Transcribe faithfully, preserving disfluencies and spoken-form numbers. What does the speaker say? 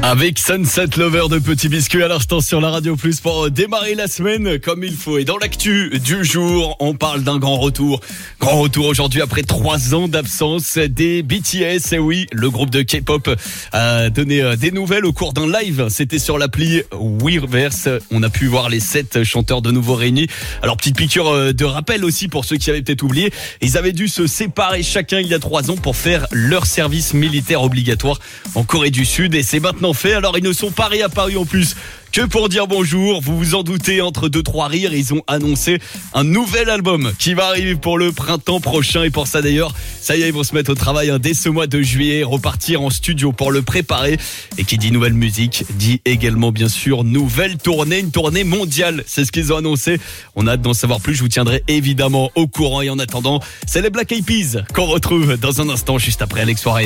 Avec Sunset Lover de Petit Biscuit à l'instant sur la Radio Plus pour démarrer la semaine comme il faut. Et dans l'actu du jour, on parle d'un grand retour. Grand retour aujourd'hui après trois ans d'absence des B T S. Et oui, le groupe de K-pop a donné des nouvelles au cours d'un live. C'était sur l'appli Weverse. On a pu voir les sept chanteurs de nouveau réunis. Alors, petite piqûre de rappel aussi pour ceux qui avaient peut-être oublié. Ils avaient dû se séparer chacun il y a trois ans pour faire leur service militaire obligatoire en Corée du Sud. Et c'est maintenant fait. Alors ils ne sont pas réapparus en plus que pour dire bonjour. Vous vous en doutez, entre deux trois rires, ils ont annoncé un nouvel album qui va arriver pour le printemps prochain. Et pour ça d'ailleurs, ça y est, ils vont se mettre au travail hein, dès ce mois de juillet, repartir en studio pour le préparer. Et qui dit nouvelle musique dit également bien sûr nouvelle tournée, une tournée mondiale. C'est ce qu'ils ont annoncé. On a hâte d'en savoir plus. Je vous tiendrai évidemment au courant. Et en attendant, c'est les Black Eyed Peas qu'on retrouve dans un instant juste après Alex Soirée.